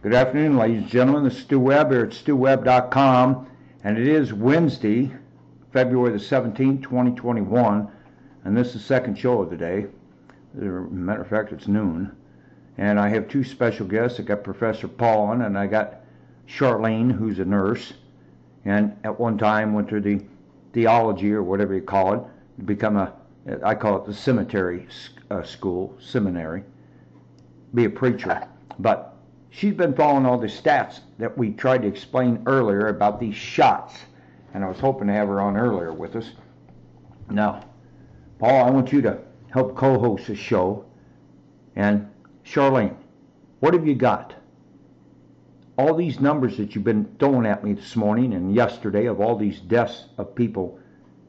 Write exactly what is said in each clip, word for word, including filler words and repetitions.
Good afternoon, ladies and gentlemen. This is Stu Webb here at stu webb dot com, and it is Wednesday, February the seventeenth, twenty twenty-one, and this is the second show of the day. As a matter of fact, it's noon, and I have two special guests. I got Professor Paul on, and I got Charlene, who's a nurse, and at one time went to the theology, or whatever you call it, to become a, I call it the cemetery uh, school, seminary, be a preacher. But she's been following all the stats that we tried to explain earlier about these shots, and I was hoping to have her on earlier with us. Now, Paul, I want you to help co-host the show, and Charlene, what have you got? All these numbers that you've been throwing at me this morning and yesterday of all these deaths of people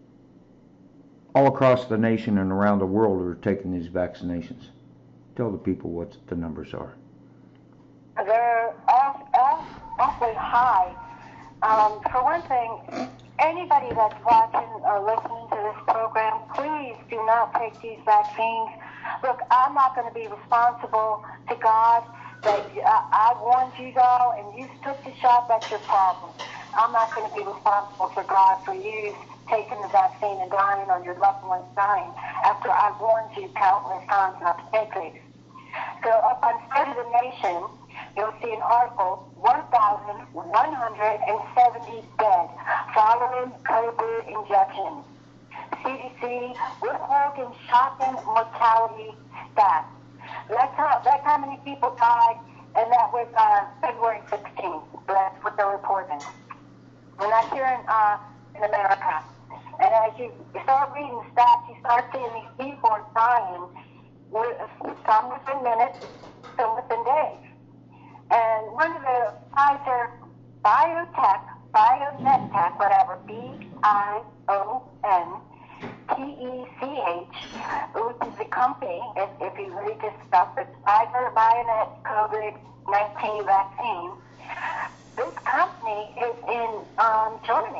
all across the nation and around the world who are taking these vaccinations. Tell the people what the numbers are. They're off, off, awfully high. Um, for one thing, anybody that's watching or listening to this program, please do not take these vaccines. Look, I'm not going to be responsible to God that uh, I warned you all and you took the shot. That's your problem. I'm not going to be responsible for God for you taking the vaccine and dying or your loved ones dying after I warned you countless times not to take it. So up on State of the Nation, you'll see an article, one thousand one hundred seventy dead following COVID injections. C D C withholding shocking mortality stats. That's how, that's how many people died, and that was uh, February sixteenth. That's what they're reporting. And that's here in, uh, in America. And as you start reading stats, you start seeing these people are dying, with, some within minutes, some within days. And one of the Pfizer Biotech, Bionetech, whatever, B I O N T E C H, which is the company, if, if you read this stuff, it's Pfizer Bionet COVID nineteen vaccine. This company is in um, Germany.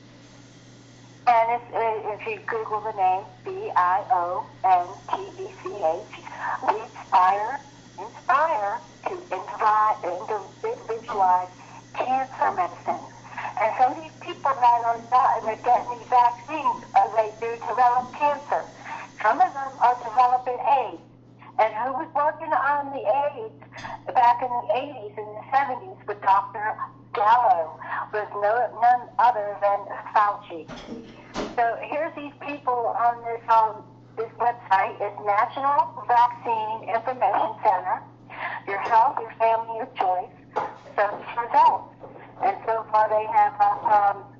And if, if you Google the name B I O N T E C H, we inspire, inspire to individualize cancer medicine. And some of these people that are that are getting these vaccines, uh, they do develop cancer. Some of them are developing AIDS. And who was working on the AIDS back in the eighties and the seventies with Doctor Gallo was no, none other than Fauci. So here's these people on this um, this website. It's National Vaccine Information Center. Your health, your family, your choice. Search results. And so far they have, uh, um,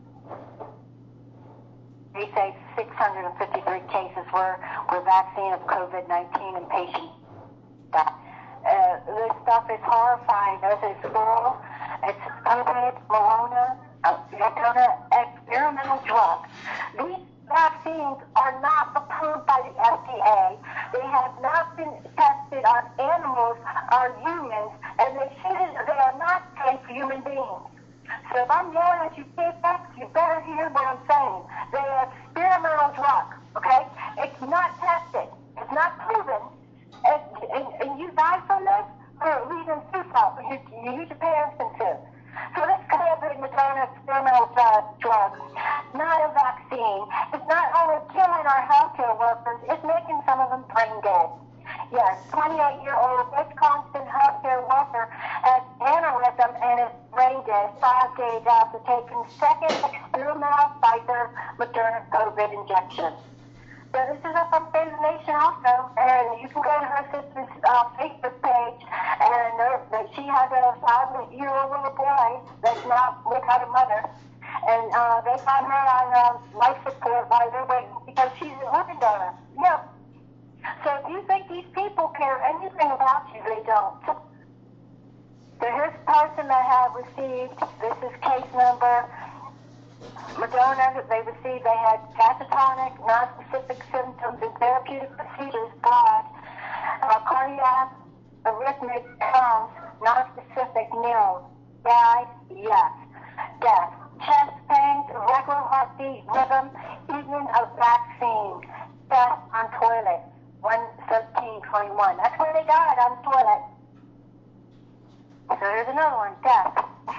they say six hundred fifty-three cases were, were vaccine of COVID nineteen in patients. Uh, this stuff is horrifying. There's this girl, it's COVID, Morona, uh, Moderna experimental drug. These vaccines are not approved by the F D A. They have not been tested on animals, on humans, and they shouldn't, they are not safe for human beings. So if I'm yelling at you, kids, you better hear what I'm saying. They are experimental drug, okay? It's not tested. It's not proven. And, and, and you die from this for a reason too, you, you, your parents can too. So this COVID Moderna experimental drug, not a vaccine. It's not only killing our healthcare workers, it's making some of them brain dead. Yes, twenty-eight-year-old Wisconsin healthcare worker has aneurysm and is brain dead five days after taking second experimental Pfizer Moderna COVID injection. So this is up on State of the Nation also, and you can go to her sister's uh, Facebook page, and uh, she has a five-year-old little boy that's not without a mother, and uh, they found her on uh, life support while they're waiting because she's a living donor. Yep. So if you think these people care anything about you, they don't. So here's a person that have received, this is case number, Moderna, they received, they had catatonic, non-specific symptoms and therapeutic procedures, blood, uh, cardiac, arrhythmic, tones, non-specific, nil. Died, yes. Death, chest pain, irregular heartbeat, rhythm, evening of vaccine, death on toilet, one thirteen twenty-one. That's where they died, on the toilet. So so here's another one, death.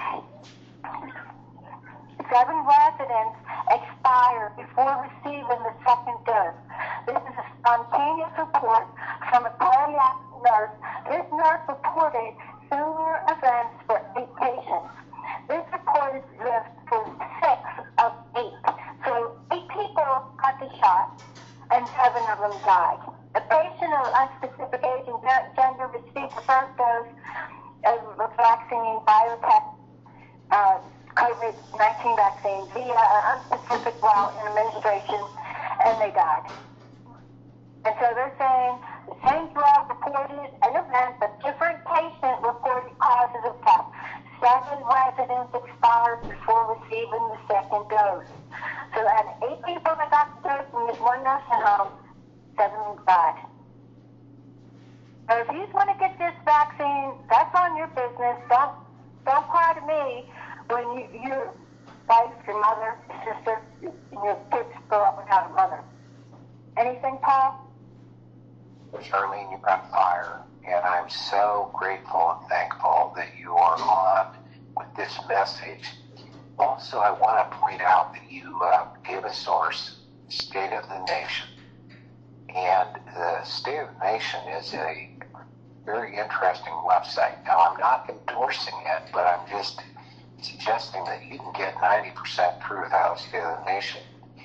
Seven residents expired before receiving the second dose. This is a spontaneous report from a cardiac nurse. This nurse reported similar events for eight patients. This report is left for six of eight. So eight people got the shot, and seven of them died. A patient of unspecific age and gender received the first dose of the vaccine, biotech, uh, COVID nineteen vaccine via an unspecific route in administration, and they died. And so they're saying the same drug reported an event, but different patient reported causes of death. Seven residents expired before receiving the second dose. So out of eight people that got the dose in this one nursing home, seven died. So if you just want to get this vaccine, that's on your business. Don't don't cry to me when you, your wife, your mother, your sister, and your kids grow up without a mother. Anything, Paul? Charlene, you're on fire, and I'm so grateful and thankful that you are on with this message. Also, I want to point out that you uh, gave a source, State of the Nation. And the State of the Nation is a very interesting website. Now, I'm not endorsing it, but I'm just suggesting that you can get ninety percent truth out of State of the Nation.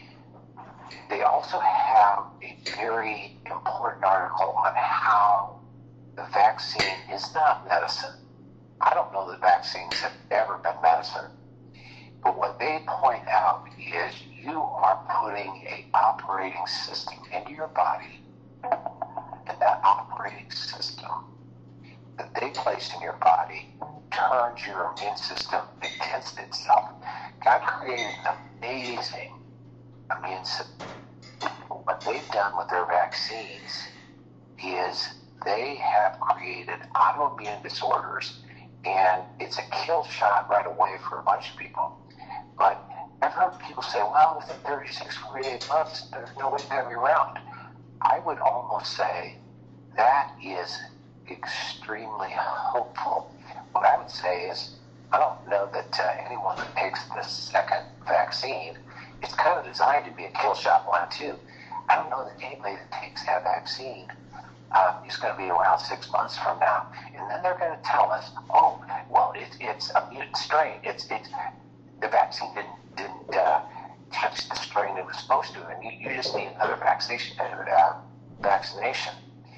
They also have a very important article on how the vaccine is not medicine. I don't know that vaccines have ever been medicine. But what they point out is you are putting an operating system into your body, and that operating system that they place in your body turns your immune system against itself. God created an amazing immune system. What they've done with their vaccines is they have created autoimmune disorders, and it's a kill shot right away for a bunch of people. But I've heard people say, well, within thirty-six, forty-eight months, there's no way to have you around. I would almost say that is extremely hopeful. What I would say is, I don't know that uh, anyone that takes the second vaccine, it's kind of designed to be a kill shot one too. I don't know that anybody that takes that vaccine um, is going to be around six months from now. And then they're going to tell us, oh, well, it, it's a mutant strain. It's it's the vaccine didn't, didn't uh, catch the strain it was supposed to, and you, you just need another vaccination. Uh, vaccination.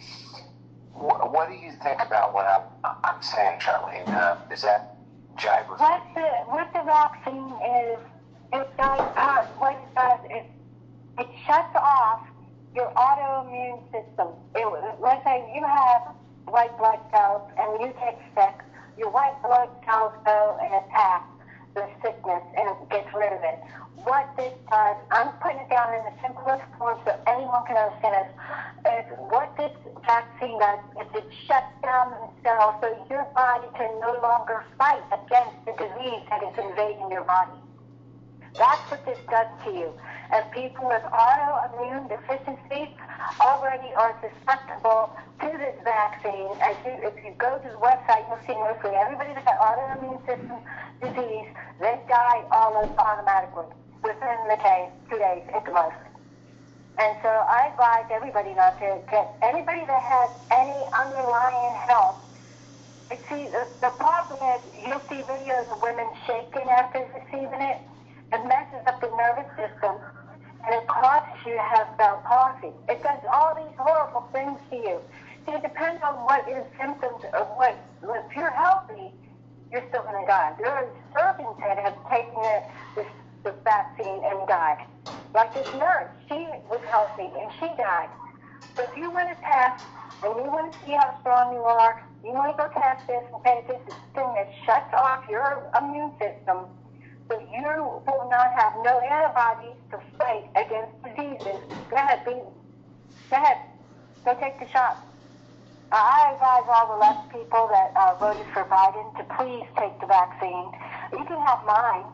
What, what do you think about what I'm, I'm saying, Charlene? Uh, is that jive with what the what the vaccine is? It does uh, what it does is it shuts off your autoimmune system. It, let's say you have white blood cells and you get sick. Your white blood cells go and attack the sickness and it gets rid of it. What this does, I'm putting it down in the simplest form so anyone can understand it, is what this vaccine does is it shuts down the cells so your body can no longer fight against the disease that is invading your body. That's what this does to you. And people with autoimmune deficiencies already are susceptible to this vaccine. As you, if you go to the website, you'll see mostly everybody that got autoimmune system disease, they die almost automatically within the day, two days at the most. And so I advise everybody not to get anybody that has any underlying health. You see, the, the problem is you'll see videos of women shaking after receiving it. It messes up the nervous system, and it causes you to have Bell palsy. It does all these horrible things to you. See, it depends on what your symptoms of what. If you're healthy, you're still going to die. There are surgeons that have taken the, this, the vaccine and died. Like this nurse, she was healthy and she died. So if you want to test and you want to see how strong you are, you want to go test this and take this thing that shuts off your immune system. So you will not have no antibodies to fight against diseases. Go ahead, be, go ahead, go take the shot. Uh, I advise all the left people that uh, voted for Biden to please take the vaccine. You can have mine.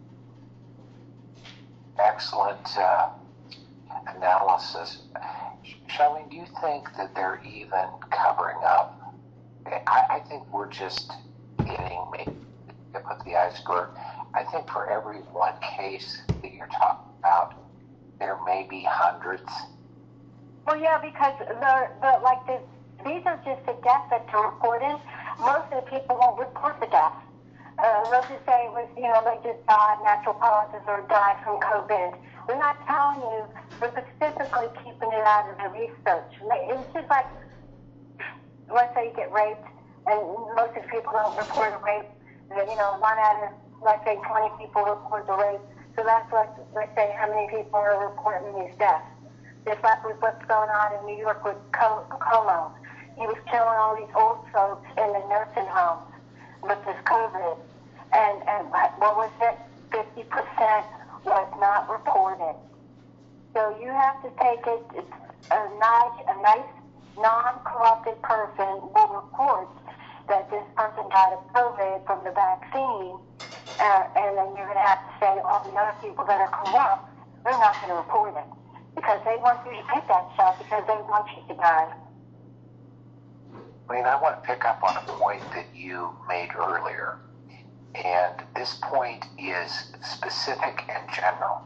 Excellent uh, analysis. Charlene, do you think that they're even covering up? I, I think we're just beginning, maybe tip of the iceberg. I think for every one case that you're talking about, there may be hundreds. Well, yeah, because the, the like the, these are just the deaths that are reported. Most of the people won't report the deaths. Uh, they'll just say it was, you know, they just died, natural causes, or died from COVID. They're not telling you, they're specifically keeping it out of the research. It's just like, let's say you get raped, and most of the people don't report a rape. You know, one out of, let's say, twenty people report the rape. So that's what, let's say, how many people are reporting these deaths. Just like with what's going on in New York with Cuomo. He was killing all these old folks in the nursing homes with this COVID. And, and what was it? fifty percent was not reported. So you have to take it, it's a nice, a nice non-corrupted person will report that this person died of COVID from the vaccine, uh, and then you're going to have to say all the other people that are corrupt, they're not going to report it because they want you to take that shot because they want you to die. I mean, I want to pick up on a point that you made earlier, and this point is specific and general.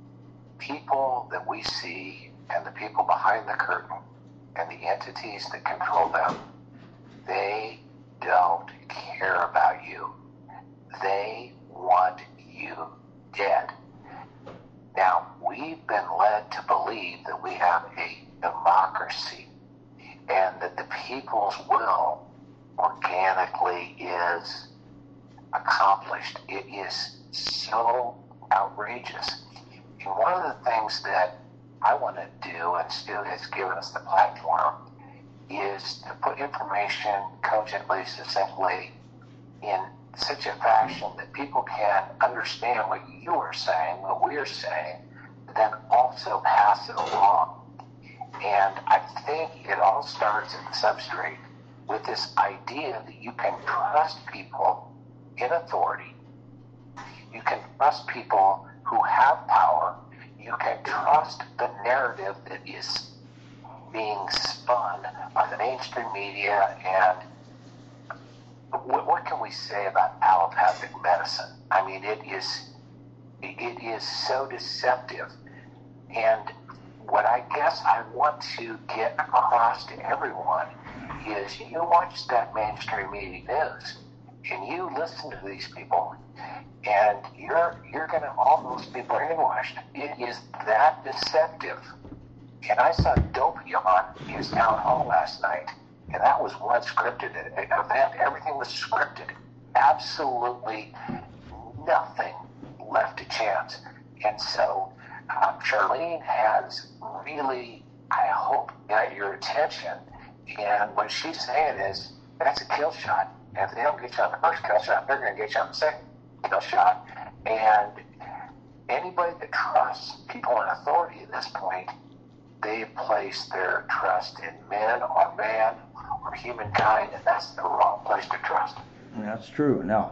People that we see and the people behind the curtain and the entities that control them, they don't care about you. They want you dead. Now, we've been led to believe that we have a democracy and that the people's will organically is accomplished. It is so outrageous. And one of the things that I want to do, and Stu has given us the platform, is to put information cogently, succinctly, in such a fashion that people can understand what you are saying, what we're saying, but then also pass it along. And I think it all starts at the substrate with this idea that you can trust people in authority. You can trust people who have power. You can trust the narrative that is being spun by the mainstream media. And what, what can we say about allopathic medicine? I mean, it is it is so deceptive. And what I guess I want to get across to everyone is you watch that mainstream media news and you listen to these people, and you're you're going to almost be brainwashed. It is that deceptive. And I saw Dopey on his town hall last night, and that was one scripted event. Everything was scripted. Absolutely nothing left to chance. And so uh, Charlene has really, I hope, got your attention. And what she's saying is, that's a kill shot. And if they don't get you on the first kill shot, they're going to get you on the second kill shot. And anybody that trusts people in authority at this point, they've placed their trust in men or man or humankind, and that's the wrong place to trust. That's true. Now,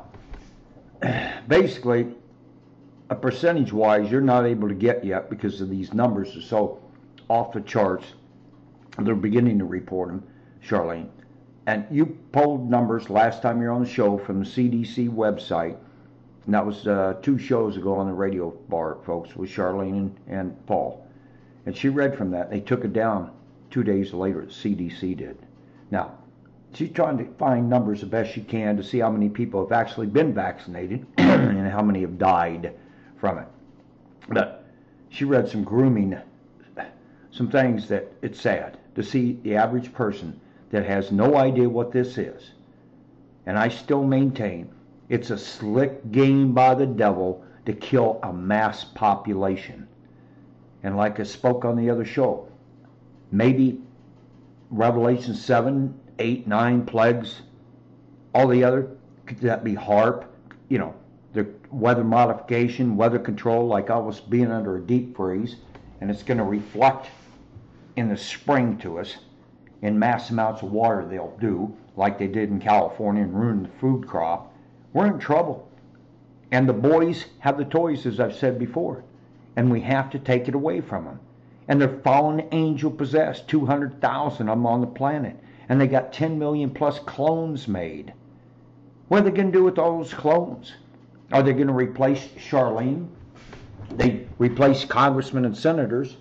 basically, a percentage-wise, you're not able to get yet because of these numbers are so off the charts. They're beginning to report them, Charlene. And you polled numbers last time you were on the show from the C D C website, and that was uh, two shows ago on the radio bar, folks, with Charlene and, and Paul. And she read from that. They took it down two days later, the C D C did. Now, she's trying to find numbers the best she can to see how many people have actually been vaccinated and how many have died from it. But she read some grooming, some things that it's sad to see the average person that has no idea what this is. And I still maintain it's a slick game by the devil to kill a mass population. And like I spoke on the other show, maybe Revelation seven, eight, nine plagues, all the other, could that be HAARP, you know, the weather modification, weather control, like I was being under a deep freeze, and it's going to reflect in the spring to us in mass amounts of water they'll do, like they did in California and ruin the food crop. We're in trouble. And the boys have the toys, as I've said before, and we have to take it away from them. And they're fallen angel possessed, two hundred thousand of them on the planet, and they got ten million plus clones made. What are they going to do with all those clones? Are they going to replace Charlene? They replace congressmen and senators.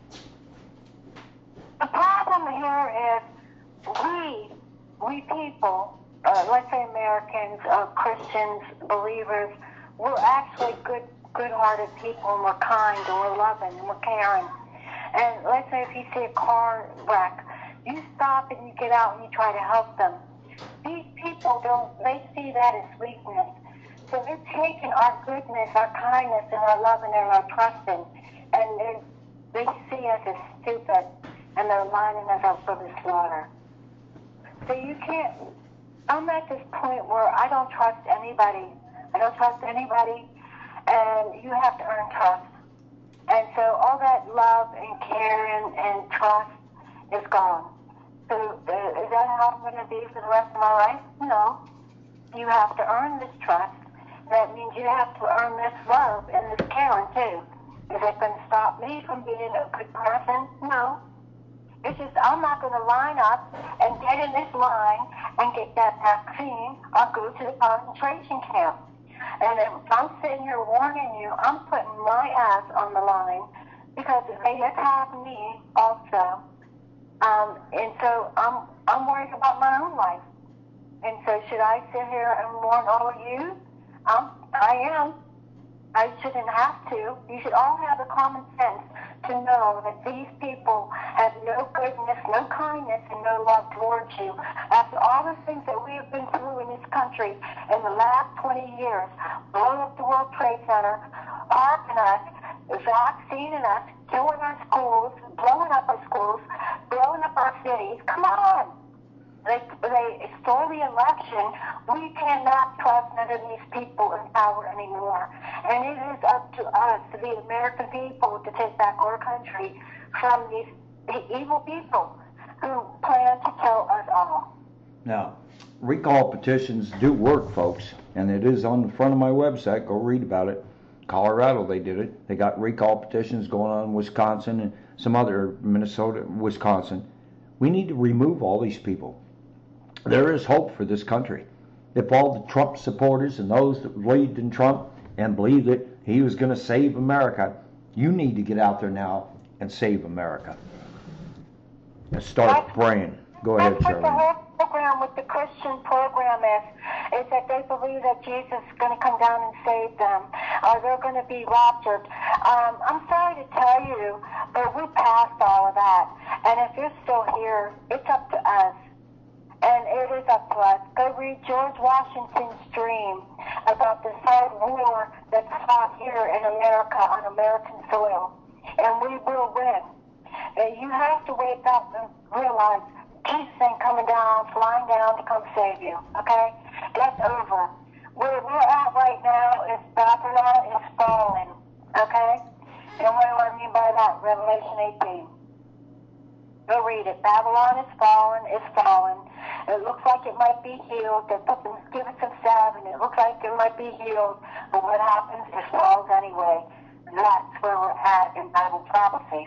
The problem here is we, we people, uh, let's say Americans, uh, Christians, believers, we're actually good, good-hearted people, and we're kind, and we're loving, and we're caring. And let's say if you see a car wreck, you stop and you get out and you try to help them. These people don't, they see that as weakness. So they're taking our goodness, our kindness, and our loving and our trusting, and they they see us as stupid, and they're lining us up for the slaughter. So you can't, I'm at this point where I don't trust anybody. I don't trust anybody, and you have to earn trust. And so all that love and care and, and trust is gone. So uh, is that how I'm going to be for the rest of my life? No. You have to earn this trust. That means you have to earn this love and this caring too. Is it going to stop me from being a good person? No. It's just I'm not going to line up and get in this line and get that vaccine or go to the concentration camp. And if I'm sitting here warning you, I'm putting my ass on the line because they attack me also. Um, and so I'm I'm worried about my own life. And so should I sit here and warn all of you? Um, I am. I shouldn't have to. You should all have the common sense to know that these people have no goodness, no kindness, and no love towards you. After all the things that we have been through in this country in the last twenty years, blowing up the World Trade Center, harming us, vaccinating us, killing our schools, blowing up our schools, blowing up our cities. Come on. They, they stole the election. We cannot trust none of these people in power anymore. And it is up to us, to the American people, to take back our country from these evil people who plan to kill us all. Now, recall petitions do work, folks, and it is on the front of my website. Go read about it. Colorado, they did it. They got recall petitions going on in Wisconsin and some other, Minnesota, Wisconsin. We need to remove all these people. There is hope for this country. If all the Trump supporters and those that believed in Trump and believed that he was going to save America, you need to get out there now and save America. And start praying. Go ahead, That's what the Charlene. whole program with the Christian program is, is that they believe that Jesus is going to come down and save them, or they're going to be raptured. Um, I'm sorry to tell you, but we're past all of that. And if you're still here, it's up to us. And it is up to us. Go read George Washington's dream about the third war that's fought here in America on American soil. And we will win. And you have to wake up and realize Jesus ain't coming down, flying down to come save you. Okay? That's over. Where we're at right now is Babylon is falling. Okay? And what do I mean by that? Revelation eighteen. Go read it. Babylon is fallen, is fallen. It looks like it might be healed. They put them, give it some salve, and it looks like it might be healed. But what happens? It falls anyway. That's where we're at in Bible prophecy.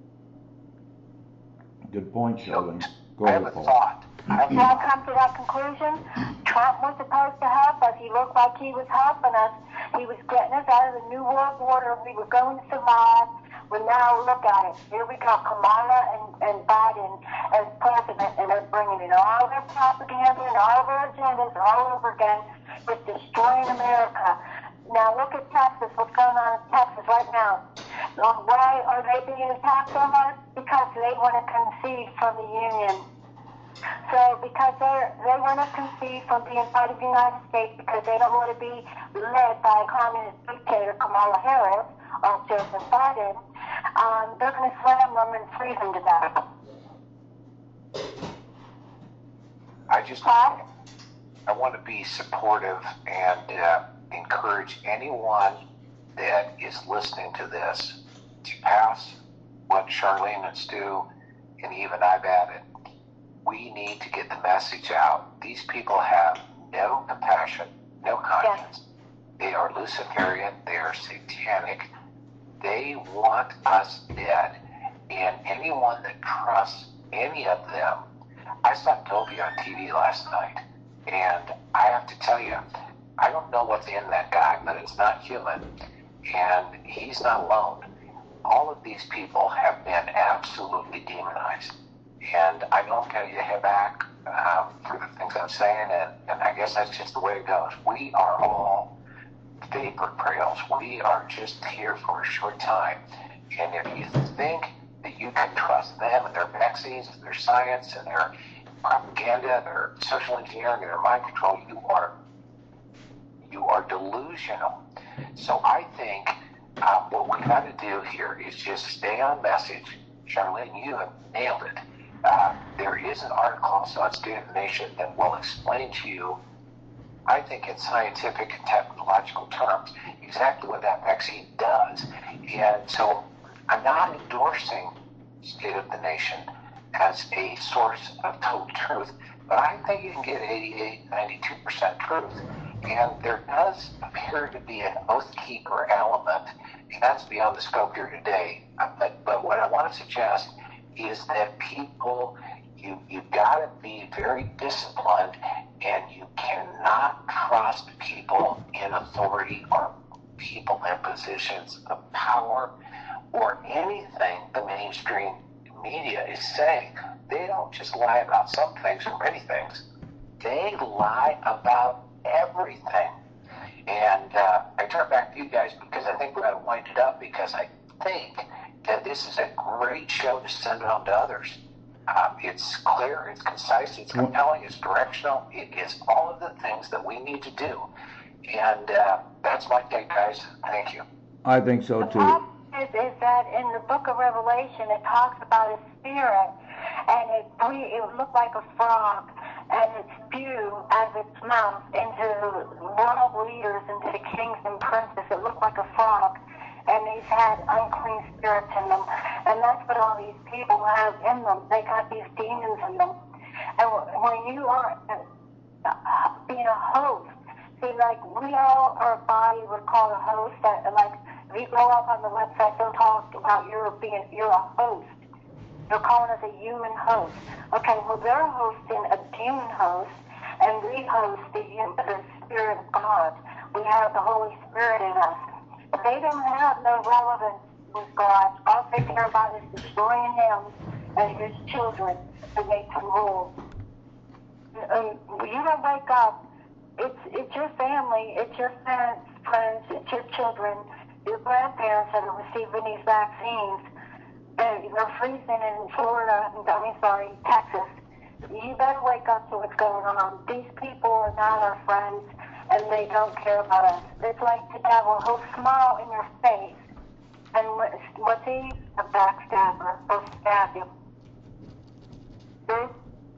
Good point, Sheldon. Go I ahead, have a Paul. thought. I have a Now come to that conclusion. Trump was supposed to help us. He looked like he was helping us. He was getting us out of the New World Order. We were going to survive. Well, now look at it. Here we got Kamala and, and Biden as president, and they're bringing in all their propaganda and all their agendas all over again. It's destroying America. Now look at Texas. What's going on in Texas right now? Why are they being attacked so much? Because they want to concede from the Union. So because they're, they want to concede from being part of the United States because they don't want to be led by a communist dictator, Kamala Harris, or Joseph Biden, um, they're going to slam them and freeze them to death. I just, I want to be supportive and uh, encourage anyone that is listening to this to pass what Charlene and Stu and even I've added. We need to get the message out. These people have no compassion, no conscience. Yeah. They are Luciferian. They are satanic. They want us dead. And anyone that trusts any of them, I saw Toby on T V last night. And I have to tell you, I don't know what's in that guy, but it's not human. And he's not alone. All of these people have been absolutely demonized. And I know I'm going to get hit back um, for the things I'm saying, and, and I guess that's just the way it goes. We are all vapor trails. We are just here for a short time. And if you think that you can trust them and their vaccines and their science and their propaganda, their social engineering and their mind control, you are you are delusional. So I think uh, what we got to do here is just stay on message. Charlene, you have nailed it. Uh, there is an article also on State of the Nation that will explain to you, I think in scientific and technological terms, exactly what that vaccine does. And so I'm not endorsing State of the Nation as a source of total truth, but I think you can get eighty-eight, ninety-two percent truth. And there does appear to be an oath keeper element, and that's beyond the scope here today. But, but what I want to suggest is that people, you, you've got to be very disciplined, and you cannot trust people in authority or people in positions of power or anything the mainstream media is saying. They don't just lie about some things or many things. They lie about everything. And uh, I turn back to you guys because I think we're going to wind it up, because I think that this is a great show to send on to others. Um, it's clear, it's concise, it's compelling, it's directional. It is all of the things that we need to do. And uh, that's my take, guys. Thank you. I think so The too. problem is, is that in the book of Revelation, it talks about a spirit, and it, it would look like a frog, and it spew as its mouth into world leaders, into the kings and princes. It looked like a frog, and these had unclean spirits in them. And that's what all these people have in them. They got these demons in them. And when you are uh, being a host, see, like, we all, our body would call a host, that, like, if you go up on the website, they'll talk about you're being, you're a host. They're calling us a human host. Okay, well, they're hosting a demon host, and we host the, the Spirit of God. We have the Holy Spirit in us. They don't have no relevance with God. All they care about is destroying Him and His children to make them rule. Um, you don't wake up. It's it's your family, it's your parents, friends, it's your children, your grandparents that are receiving these vaccines. And they're freezing in Florida, I mean, sorry, Texas. You better wake up to what's going on. These people are not our friends, and they don't care about us. It's like the devil. He'll smile in your face, and what's he? A backstabber. He'll stab you. Hmm?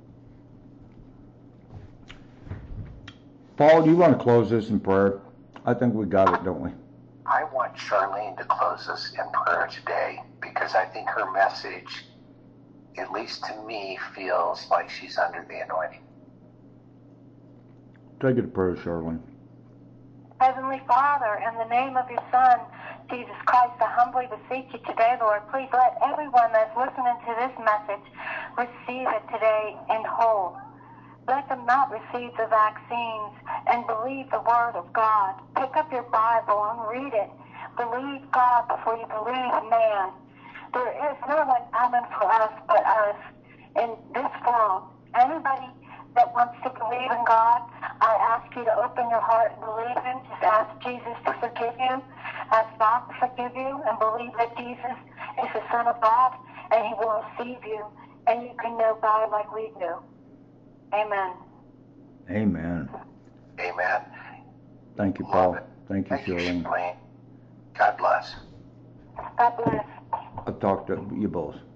Paul, do you want to close this in prayer? I think we got it, don't we? I want Charlene to close us in prayer today, because I think her message, at least to me, feels like she's under the anointing. Take it to prayer, Charlene. Heavenly Father, in the name of your Son, Jesus Christ, I humbly beseech you today, Lord, please let everyone that's listening to this message receive it today in whole. Let them not receive the vaccines and believe the Word of God. Pick up your Bible and read it. Believe God before you believe man. There is no one coming for us but us in this world. Anybody that wants to believe in God, I ask you to open your heart and believe Him. Just ask Jesus to forgive you. Ask God to forgive you, and believe that Jesus is the Son of God, and He will receive you, and you can know God like we do. Amen. Amen. Amen. Thank you, Love Paul. it. Thank you, Thank you, Charlene. Charlene. God bless. God bless. I'll talk to you both.